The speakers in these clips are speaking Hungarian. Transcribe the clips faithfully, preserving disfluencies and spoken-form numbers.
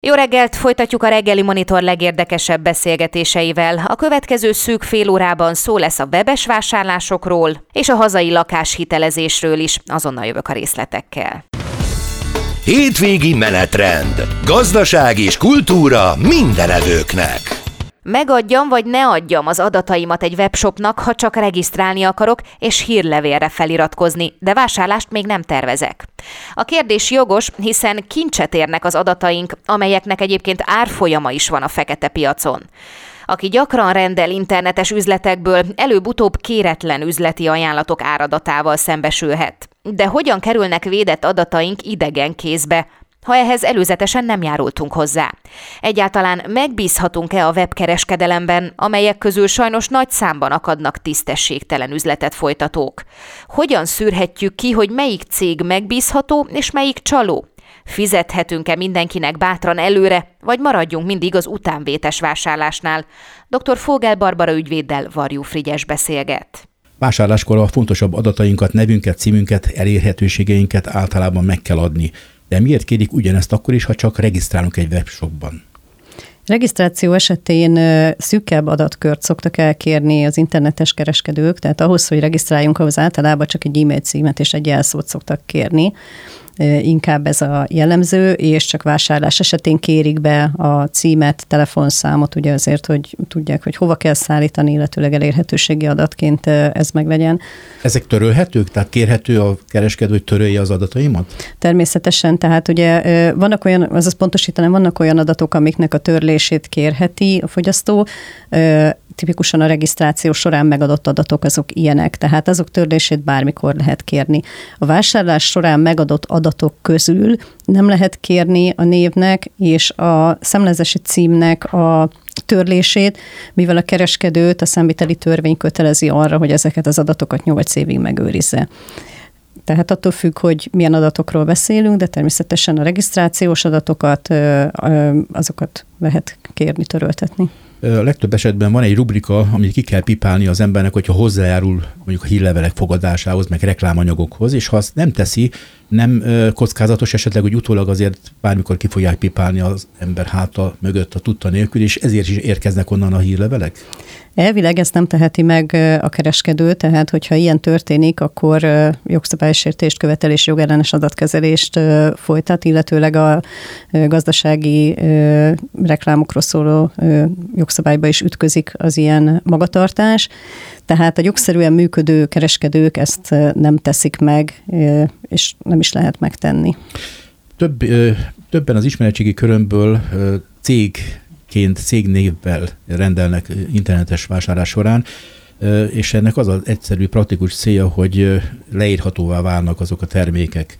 Jó reggelt, folytatjuk a reggeli Monitor legérdekesebb beszélgetéseivel. A következő szűk fél órában szó lesz a webes vásárlásokról és a hazai lakáshitelezésről is. Azonnal jövök a részletekkel. Hétvégi menetrend. Gazdaság és kultúra mindenevőknek. Megadjam vagy ne adjam az adataimat egy webshopnak, ha csak regisztrálni akarok és hírlevélre feliratkozni, de vásárlást még nem tervezek. A kérdés jogos, hiszen kincset érnek az adataink, amelyeknek egyébként árfolyama is van a fekete piacon. Aki gyakran rendel internetes üzletekből, előbb-utóbb kéretlen üzleti ajánlatok áradatával szembesülhet. De hogyan kerülnek védett adataink idegen kézbe, ha ehhez előzetesen nem járultunk hozzá? Egyáltalán megbízhatunk-e a webkereskedelemben, amelyek közül sajnos nagy számban akadnak tisztességtelen üzletet folytatók? Hogyan szűrhetjük ki, hogy melyik cég megbízható és melyik csaló? Fizethetünk-e mindenkinek bátran előre, vagy maradjunk mindig az utánvétes vásárlásnál? doktor Fogel Barbara ügyvéddel Varjú Frigyes beszélget. Vásárláskor a fontosabb adatainkat, nevünket, címünket, elérhetőségeinket általában meg kell adni. De miért kérik ugyanezt akkor is, ha csak regisztrálunk egy webshopban? Regisztráció esetén szűkebb adatkört szoktak elkérni az internetes kereskedők, tehát ahhoz, hogy regisztráljunk, ahhoz általában csak egy e-mail címet és egy jelszót szoktak kérni. Inkább ez a jellemző, és csak vásárlás esetén kérik be a címet, telefonszámot, ugye azért, hogy tudják, hogy hova kell szállítani, illetőleg elérhetőségi adatként ez meglegyen. Ezek törölhetők? Tehát kérhető a kereskedő, hogy törölje az adataimat? Természetesen, tehát ugye vannak olyan, azaz pontosítanám, vannak olyan adatok, amiknek a törlését kérheti a fogyasztó, tipikusan a regisztráció során megadott adatok azok ilyenek, tehát azok törlését bármikor lehet kérni. A vásárlás során megadott adatok közül nem lehet kérni a névnek és a számlázási címnek a törlését, mivel a kereskedőt a számviteli törvény kötelezi arra, hogy ezeket az adatokat nyolc évig megőrizze. Tehát attól függ, hogy milyen adatokról beszélünk, de természetesen a regisztrációs adatokat, azokat lehet kérni, töröltetni. A legtöbb esetben van egy rubrika, amit ki kell pipálni az embernek, hogyha hozzájárul mondjuk a hírlevelek fogadásához, meg reklámanyagokhoz, és ha azt nem teszi, nem kockázatos esetleg, hogy utólag azért bármikor ki fogják pipálni az ember háta mögött a tudta nélkül, és ezért is érkeznek onnan a hírlevelek? Elvileg ezt nem teheti meg a kereskedő, tehát hogyha ilyen történik, akkor jogszabálysértést követel és jogellenes adatkezelést folytat, illetőleg a gazdasági reklámokról szóló jogszabályba is ütközik az ilyen magatartás. Tehát a jogszerűen működő kereskedők ezt nem teszik meg, és nem is lehet megtenni. Több, többen az ismeretségi körömből cégként, cégnévvel rendelnek internetes vásárlás során, és ennek az az egyszerű, praktikus célja, hogy leírhatóvá válnak azok a termékek.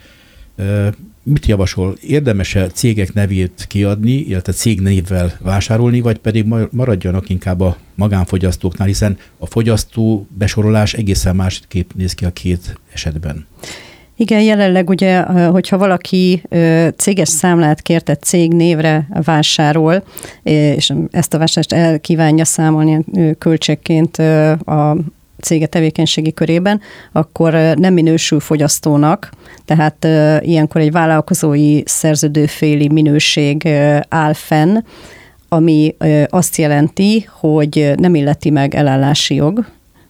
Mit javasol? Érdemes-e cégek nevét kiadni, illetve cégnévvel vásárolni, vagy pedig maradjanak inkább a magánfogyasztóknál, hiszen a fogyasztó besorolás egészen másképp néz ki a két esetben? Igen, jelenleg ugye, hogyha valaki céges számlát kért egy cég névre vásárol, és ezt a vásárlást el kívánja számolni költségként a cége tevékenységi körében, akkor nem minősül fogyasztónak, tehát ilyenkor egy vállalkozói szerződőféli minőség áll fenn, ami azt jelenti, hogy nem illeti meg elállási jog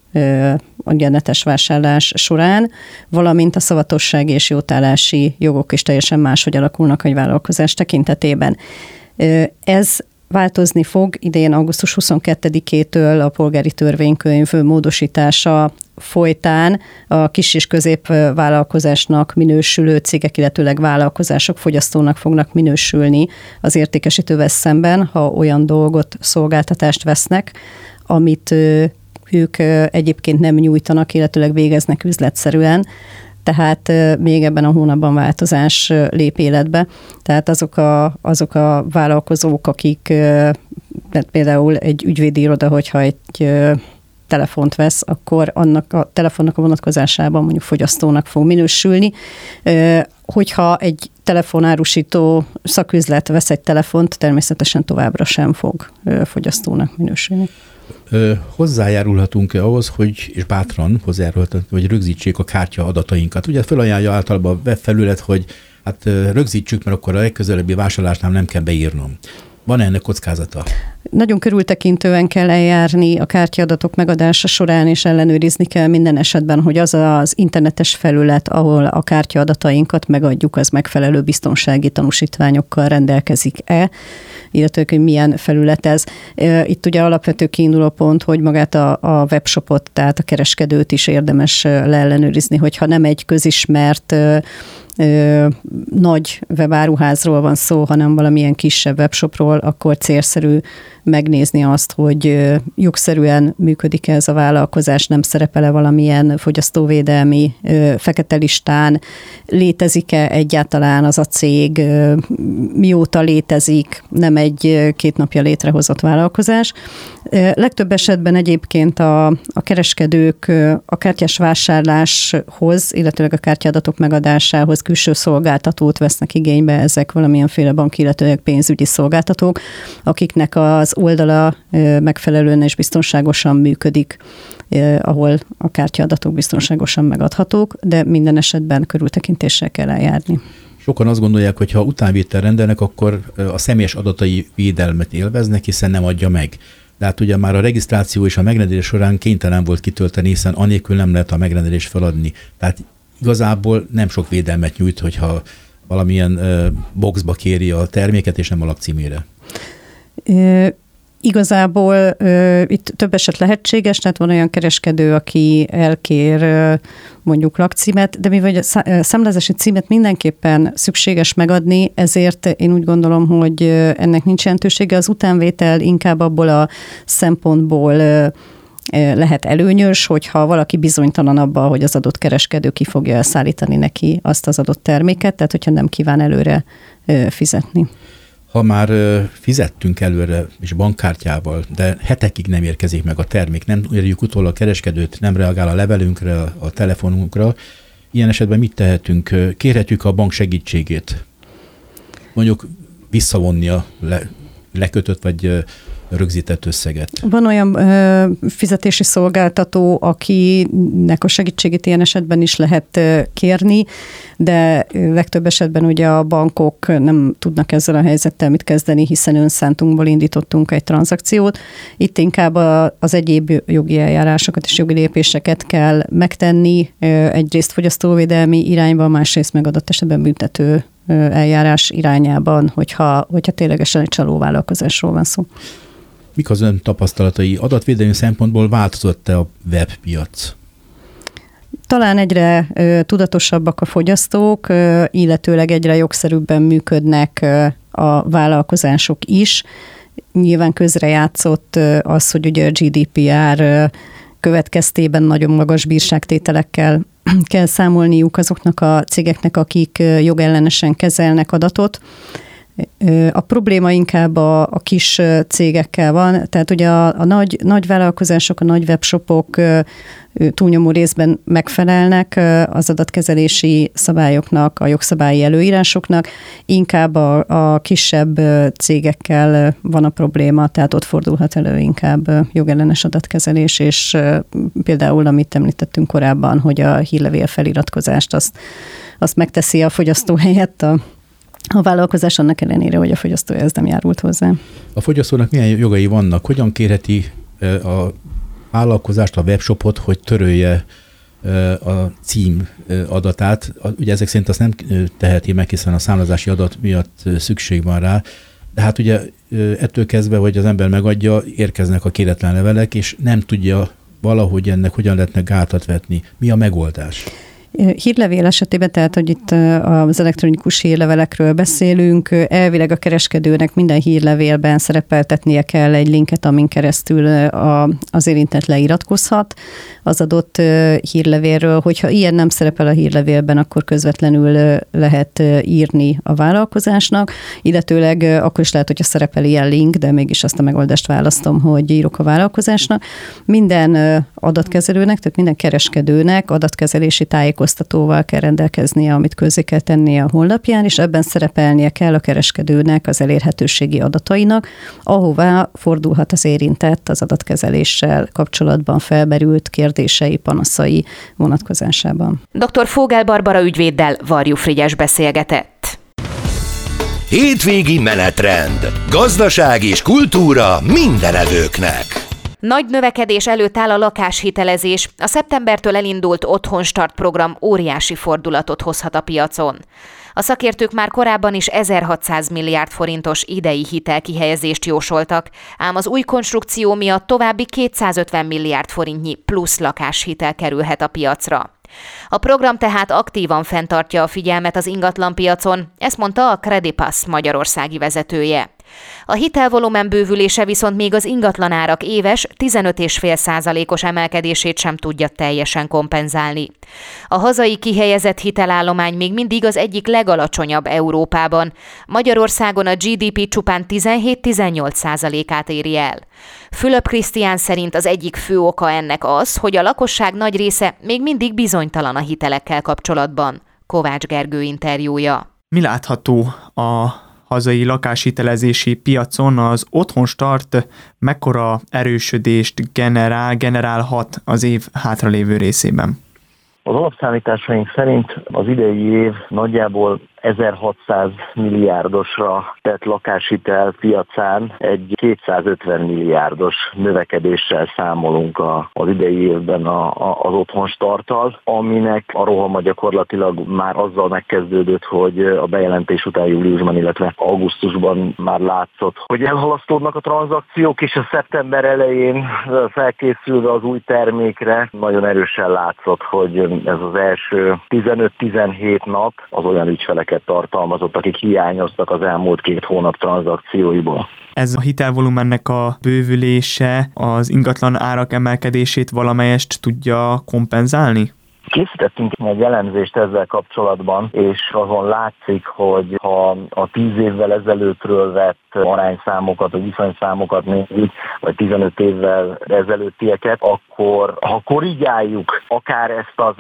a netes vásárlás során, valamint a szavatossági és jótállási jogok is teljesen máshogy alakulnak egy vállalkozás tekintetében. Ez változni fog idén augusztus huszonkettedikétől a polgári törvénykönyv módosítása folytán a kis és középvállalkozásnak minősülő cégek, illetőleg vállalkozások fogyasztónak fognak minősülni az értékesítővel szemben, ha olyan dolgot, szolgáltatást vesznek, amit ők egyébként nem nyújtanak, illetőleg végeznek üzletszerűen, tehát még ebben a hónapban változás lép életbe. Tehát azok a, azok a vállalkozók, akik tehát például egy ügyvédi iroda, hogyha egy telefont vesz, akkor annak a telefonnak a vonatkozásában mondjuk fogyasztónak fog minősülni. Hogyha egy telefonárusító szaküzlet vesz egy telefont, természetesen továbbra sem fog fogyasztónak minősülni. Hozzájárulhatunk-e ahhoz, hogy, és bátran hozzájárulhatunk, hogy rögzítsék a kártya adatainkat? Ugye felajánlja általában a webfelület, hogy hát rögzítsük, mert akkor a legközelebbi vásárlásnál nem kell beírnom. Van ennek kockázata? Nagyon körültekintően kell eljárni a kártyaadatok megadása során, és ellenőrizni kell minden esetben, hogy az az internetes felület, ahol a kártyaadatainkat megadjuk, az megfelelő biztonsági tanúsítványokkal rendelkezik-e, illetve hogy milyen felület ez. Itt ugye alapvető kiinduló pont, hogy magát a, a webshopot, tehát a kereskedőt is érdemes leellenőrizni, hogyha nem egy közismert Ö, nagy webáruházról van szó, hanem valamilyen kisebb webshopról, akkor célszerű megnézni azt, hogy jogszerűen működik ez a vállalkozás, nem szerepel-e valamilyen fogyasztóvédelmi ö, fekete listán, létezik-e egyáltalán az a cég, ö, mióta létezik, nem egy két napja létrehozott vállalkozás. Ö, legtöbb esetben egyébként a, a kereskedők ö, a kártyás vásárláshoz, illetőleg a kártyaadatok megadásához külső szolgáltatót vesznek igénybe, ezek valamilyenféle banki, illetőleg pénzügyi szolgáltatók, akiknek az oldala megfelelően és biztonságosan működik, ahol a kártyaadatok biztonságosan megadhatók, de minden esetben körültekintéssel kell eljárni. Sokan azt gondolják, hogy ha utánvétel rendelnek, akkor a személyes adatai védelmet élveznek, hiszen nem adja meg. De hát ugye már a regisztráció és a megrendelés során kénytelen volt kitölteni, hiszen anélkül nem lehet a megrendelést feladni. Tehát igazából nem sok védelmet nyújt, hogyha valamilyen boxba kéri a terméket, és nem a lakcímére. E, igazából e, itt több eset lehetséges, tehát van olyan kereskedő, aki elkér e, mondjuk lakcímet, de mivel a számlázási címet mindenképpen szükséges megadni, ezért én úgy gondolom, hogy ennek nincs jelentősége. Az utánvétel inkább abból a szempontból e, lehet előnyös, hogyha valaki bizonytalan abban, hogy az adott kereskedő ki fogja elszállítani neki azt az adott terméket, tehát hogyha nem kíván előre fizetni. Ha már fizettünk előre és bankkártyával, de hetekig nem érkezik meg a termék, nem érjük utol a kereskedőt, nem reagál a levelünkre, a telefonunkra, ilyen esetben mit tehetünk? Kérhetjük a bank segítségét. Mondjuk visszavonni a le, lekötött vagy rögzített összeget. Van olyan ö, fizetési szolgáltató, akinek a segítségét ilyen esetben is lehet ö, kérni, de legtöbb esetben ugye a bankok nem tudnak ezzel a helyzettel mit kezdeni, hiszen önszántunkból indítottunk egy tranzakciót. Itt inkább a, az egyéb jogi eljárásokat és jogi lépéseket kell megtenni, ö, egyrészt fogyasztóvédelmi irányban, másrészt meg adott esetben büntető ö, eljárás irányában, hogyha, hogyha ténylegesen egy csalóvállalkozásról van szó. Mik az ön tapasztalatai? Adatvédelmi szempontból változott-e a webpiac? Talán egyre ö, tudatosabbak a fogyasztók, ö, illetőleg egyre jogszerűbben működnek ö, a vállalkozások is. Nyilván közrejátszott ö, az, hogy ugye a gé dé pé er ö, következtében nagyon magas bírságtételekkel kell számolniuk azoknak a cégeknek, akik ö, jogellenesen kezelnek adatot. A probléma inkább a, a kis cégekkel van, tehát ugye a, a nagy, nagy vállalkozások, a nagy webshopok túlnyomó részben megfelelnek az adatkezelési szabályoknak, a jogszabályi előírásoknak, inkább a, a kisebb cégekkel van a probléma, tehát ott fordulhat elő inkább jogellenes adatkezelés, és például, amit említettünk korábban, hogy a hírlevél feliratkozást azt, azt megteszi a fogyasztó helyett a A vállalkozás annak ellenére, hogy a fogyasztó ez nem járult hozzá. A fogyasztónak milyen jogai vannak? Hogyan kérheti a vállalkozást, a webshopot, hogy törölje a cím adatát? Ugye ezek szerint azt nem teheti meg, hiszen a számlázási adat miatt szükség van rá. De hát ugye ettől kezdve, hogy az ember megadja, érkeznek a kéretlen levelek, és nem tudja valahogy ennek hogyan lehetne gátat vetni. Mi a megoldás? Hírlevél esetében, tehát, hogy itt az elektronikus hírlevelekről beszélünk, elvileg a kereskedőnek minden hírlevélben szerepeltetnie kell egy linket, amin keresztül az érintett leiratkozhat az adott hírlevélről. Hogyha ilyen nem szerepel a hírlevélben, akkor közvetlenül lehet írni a vállalkozásnak, illetőleg akkor is lehet, hogyha szerepel ilyen link, de mégis azt a megoldást választom, hogy írok a vállalkozásnak. Minden adatkezelőnek, tehát minden kereskedőnek adatkezelési tájékoztatóval kell rendelkeznie, amit közzé kell tennie a honlapján, és ebben szerepelnie kell a kereskedőnek az elérhetőségi adatainak, ahová fordulhat az érintett az adatkezeléssel kapcsolatban felmerült kérdései, panaszai vonatkozásában. doktor Fogel Barbara ügyvéddel Varjú Frigyes beszélgetett. Hétvégi menetrend. Gazdaság és kultúra mindenevőknek. Nagy növekedés előtt áll a lakáshitelezés. A szeptembertől elindult Otthonstart program óriási fordulatot hozhat a piacon. A szakértők már korábban is ezerhatszáz milliárd forintos idei hitelkihelyezést jósoltak, ám az új konstrukció miatt további kétszázötven milliárd forintnyi plusz lakáshitel kerülhet a piacra. A program tehát aktívan fenntartja a figyelmet az ingatlanpiacon, ezt mondta a Credipass magyarországi vezetője. A hitelvolumen bővülése viszont még az ingatlanárak éves tizenöt egész öt százalékos emelkedését sem tudja teljesen kompenzálni. A hazai kihelyezett hitelállomány még mindig az egyik legalacsonyabb Európában. Magyarországon a gé dé pé csupán tizenhét-tizennyolc százalékát éri el. Fülöp Krisztián szerint az egyik fő oka ennek az, hogy a lakosság nagy része még mindig bizonytalan a hitelekkel kapcsolatban. Kovács Gergő interjúja. Mi látható a hazai lakáshitelezési piacon? Az Otthonstart mekkora erősödést generál, generálhat az év hátralévő részében? Az alapszámításaink szerint az idei év nagyjából ezerhatszáz milliárdosra tett lakáshitel piacán egy kétszázötven milliárdos növekedéssel számolunk a, az idei évben a, a, az Otthonstarttal, aminek a rohama gyakorlatilag már azzal megkezdődött, hogy a bejelentés után júliusban, illetve augusztusban már látszott, hogy elhalasztódnak a tranzakciók, és a szeptember elején felkészülve az új termékre nagyon erősen látszott, hogy ez az első tizenöt-tizenhét nap az olyan ügyfelek tartalmazott, akik hiányoztak az elmúlt két hónap tranzakcióiból. Ez a hitelvolumennek a bővülése az ingatlan árak emelkedését valamelyest tudja kompenzálni? Készítettünk egy elemzést ezzel kapcsolatban, és azon látszik, hogy ha a tíz évvel ezelőttről vett arányszámokat, vagy viszonyszámokat nézzük, vagy tizenöt évvel ezelőttieket, akkor ha korrigáljuk akár ezt az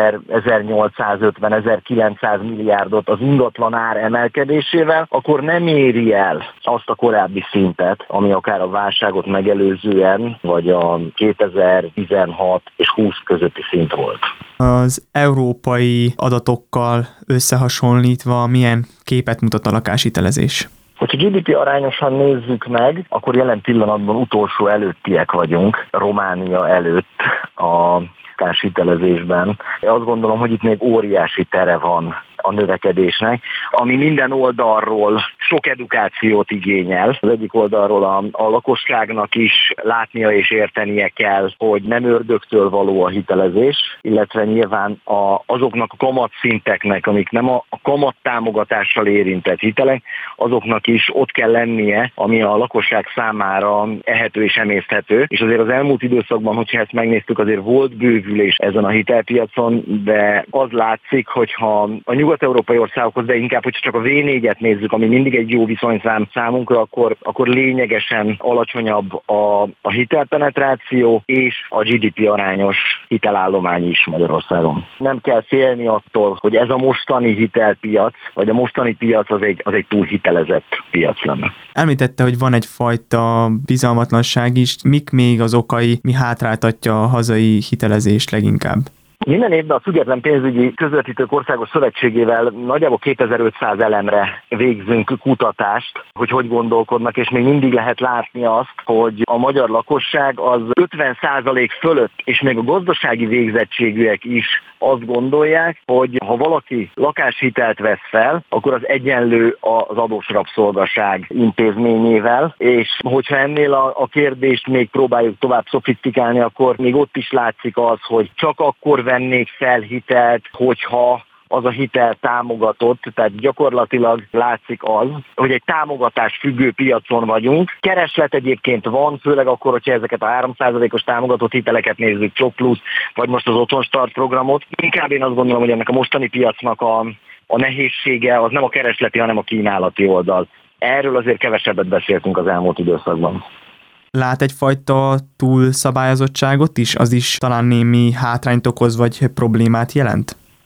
ezernyolcszázötven-ezerkilencszáz milliárdot az ingatlan ár emelkedésével, akkor nem éri el azt a korábbi szintet, ami akár a válságot megelőzően, vagy a kétezer-tizenhat és húsz közötti szint volt. Az európai adatokkal összehasonlítva milyen képet mutat a lakáshitelezés? Hogyha gé dé pé arányosan nézzük meg, akkor jelen pillanatban utolsó előttiek vagyunk, Románia előtt a lakáshitelezésben. Azt gondolom, hogy itt még óriási tere van a növekedésnek, ami minden oldalról sok edukációt igényel. Az egyik oldalról a, a lakosságnak is látnia és értenie kell, hogy nem ördögtől való a hitelezés, illetve nyilván a, azoknak a kamatszinteknek, amik nem a, a kamat támogatással érintett hitelek, azoknak is ott kell lennie, ami a lakosság számára ehető és emészthető. És azért az elmúlt időszakban, hogyha ezt megnéztük, azért volt bővülés ezen a hitelpiacon, de az látszik, hogyha a nyugat-európai országokhoz, de inkább, hogyha csak a vé négyet nézzük, ami mindig egy jó viszonyszám számunkra, akkor, akkor lényegesen alacsonyabb a, a hitelpenetráció és a gé dé pé arányos hitelállomány is Magyarországon. Nem kell félni attól, hogy ez a mostani hitelpiac, vagy a mostani piac az egy, az egy túlhitelezett piac lenne. Említette, hogy van egyfajta bizalmatlanság is. Mik még az okai, mi hátráltatja a hazai hitelezést leginkább? Minden évben a Független Pénzügyi Közvetítők Országos Szövetségével nagyjából kétezer-ötszáz elemre végzünk kutatást, hogy hogy gondolkodnak, és még mindig lehet látni azt, hogy a magyar lakosság az ötven százalék fölött, és még a gazdasági végzettségűek is azt gondolják, hogy ha valaki lakáshitelt vesz fel, akkor az egyenlő az adós rabszolgaság intézményével, és hogyha ennél a, a kérdést még próbáljuk tovább szofisztikálni, akkor még ott is látszik az, hogy csak akkor vennék fel hitelt, hogyha az a hitel támogatott, tehát gyakorlatilag látszik az, hogy egy támogatás függő piacon vagyunk. Kereslet egyébként van, főleg akkor, hogyha ezeket a három százalékos támogatott hiteleket nézzük, Csok Plusz, vagy most az Otthonstart programot. Inkább én azt gondolom, hogy ennek a mostani piacnak a, a nehézsége az nem a keresleti, hanem a kínálati oldal. Erről azért kevesebbet beszéltünk az elmúlt időszakban. Lát egyfajta túlszabályozottságot is? Az is talán némi hátrányt okoz, vagy problémát jelent? A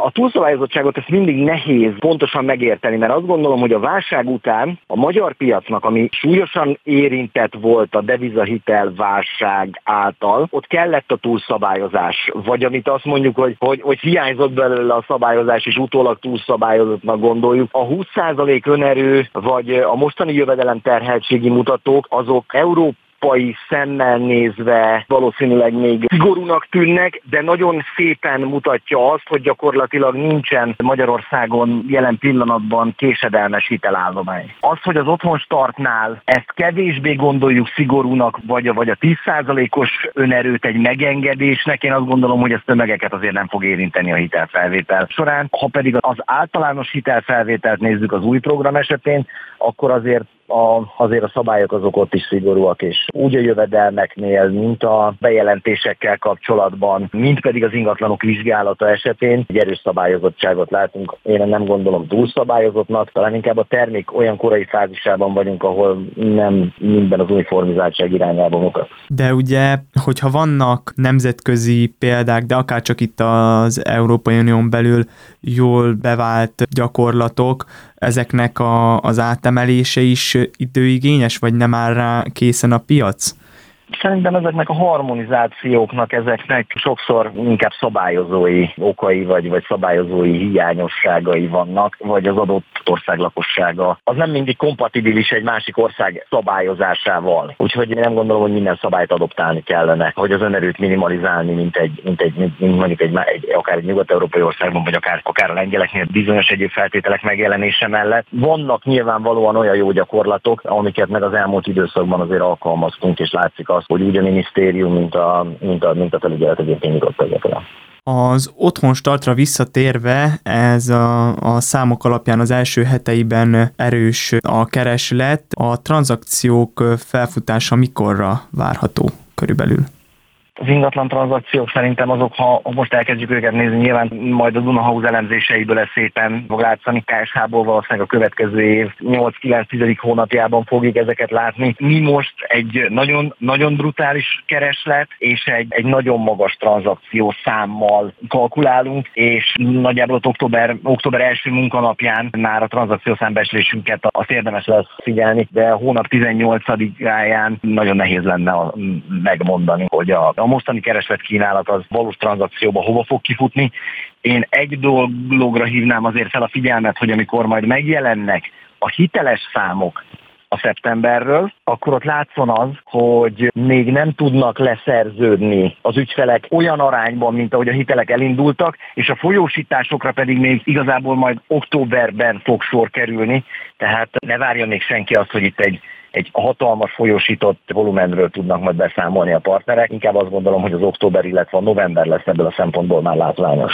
A túlszabályozottságot ezt mindig nehéz pontosan megérteni, mert azt gondolom, hogy a válság után a magyar piacnak, ami súlyosan érintett volt a devizahitel válság által, ott kellett a túlszabályozás. Vagy amit azt mondjuk, hogy, hogy, hogy hiányzott belőle a szabályozás, és utólag túlszabályozottnak gondoljuk. A húsz százalék önerő, vagy a mostani jövedelemterheltségi mutatók, azok Európa pai szemmel nézve valószínűleg még szigorúnak tűnnek, de nagyon szépen mutatja azt, hogy gyakorlatilag nincsen Magyarországon jelen pillanatban késedelmes hitelállomány. Az, hogy az otthonstartnál ezt kevésbé gondoljuk szigorúnak, vagy a, vagy a tíz százalékos önerőt egy megengedésnek, én azt gondolom, hogy ez tömegeket azért nem fog érinteni a hitelfelvétel során. Ha pedig az általános hitelfelvételt nézzük az új program esetén, akkor azért A, azért a szabályok azok ott is szigorúak, és úgy a jövedelmeknél, mint a bejelentésekkel kapcsolatban, mint pedig az ingatlanok vizsgálata esetén egy erős szabályozottságot látunk. Én nem gondolom túlszabályozottnak, talán inkább a termék olyan korai fázisában vagyunk, ahol nem minden az uniformizáltság irányába mutat. De ugye, hogyha vannak nemzetközi példák, de akár csak itt az Európai Unión belül jól bevált gyakorlatok, ezeknek a, az átemelése is időigényes, vagy nem áll rá készen a piac? Szerintem ezeknek a harmonizációknak, ezeknek sokszor inkább szabályozói okai, vagy, vagy szabályozói hiányosságai vannak, vagy az adott ország lakossága. Az nem mindig kompatibilis egy másik ország szabályozásával. Úgyhogy én nem gondolom, hogy minden szabályt adoptálni kellene, hogy az önerőt minimalizálni, mint egy, mint egy mint, mint mondjuk egy, egy, akár egy nyugat-európai országban, vagy akár, akár a lengyeleknél bizonyos egyéb feltételek megjelenése mellett. Vannak nyilvánvalóan olyan jó gyakorlatok, amiket meg az elmúlt időszakban azért alkalmaztunk, és látszik az, hogy úgy a minisztérium, mint a, mint a, mint a felügyelet egyébként nyitott egyetlen. Az otthonstartra visszatérve, ez a, a számok alapján az első heteiben erős a kereslet. A tranzakciók felfutása mikorra várható körülbelül? Az ingatlan tranzakciók szerintem azok, ha most elkezdjük őket nézni, nyilván majd a Dunahouse elemzéseiből ez szépen fog látszani. ká es há-ból valószínűleg a következő év nyolc-kilenc hónapjában fogjuk ezeket látni. Mi most egy nagyon, nagyon brutális kereslet és egy, egy nagyon magas tranzakció számmal kalkulálunk, és nagyjából október, október első munkanapján már a tranzakció számbecslésünket azt érdemes lesz figyelni, de a hónap tizennyolcadikáján nagyon nehéz lenne megmondani, hogy a A mostani kereslet kínálat az valós tranzakcióba hova fog kifutni. Én egy dologra hívnám azért fel a figyelmet, hogy amikor majd megjelennek a hiteles számok a szeptemberről, akkor ott látszon az, hogy még nem tudnak leszerződni az ügyfelek olyan arányban, mint ahogy a hitelek elindultak, és a folyósításokra pedig még igazából majd októberben fog sor kerülni, tehát ne várja még senki azt, hogy itt egy egy hatalmas folyósított volumenről tudnak majd beszámolni a partnerek. Inkább azt gondolom, hogy az október, illetve a november lesz ebből a szempontból már látványos.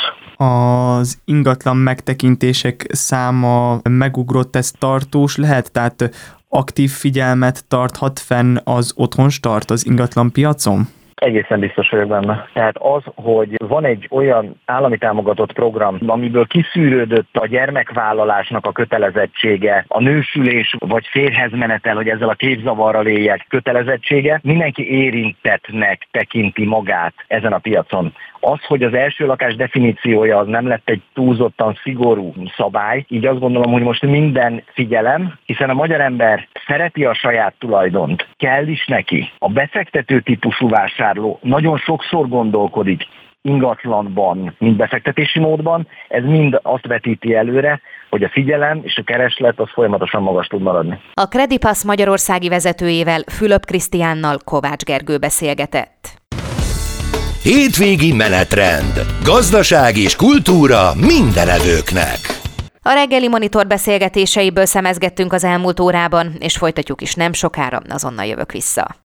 Az ingatlan megtekintések száma megugrott, ez tartós lehet? Tehát aktív figyelmet tarthat fenn az otthonstart az ingatlan piacon? Egészen biztos vagyok benne. Tehát az, hogy van egy olyan állami támogatott program, amiből kiszűrődött a gyermekvállalásnak a kötelezettsége, a nősülés vagy férjhez menetel, hogy ezzel a képzavarral éljek kötelezettsége, mindenki érintettnek tekinti magát ezen a piacon. Az, hogy az első lakás definíciója az nem lett egy túlzottan szigorú szabály, így azt gondolom, hogy most minden figyelem, hiszen a magyar ember szereti a saját tulajdont, kell is neki. A befektető típusú vásárló nagyon sokszor gondolkodik ingatlanban, mint befektetési módban, ez mind azt vetíti előre, hogy a figyelem és a kereslet az folyamatosan magas tud maradni. A Credipass magyarországi vezetőjével, Fülöp Krisztiánnal Kovács Gergő beszélgetett. Hétvégi menetrend. Gazdaság és kultúra mindenevőknek. A reggeli monitor beszélgetéseiből szemezgettünk az elmúlt órában, és folytatjuk is nem sokára, azonnal jövök vissza.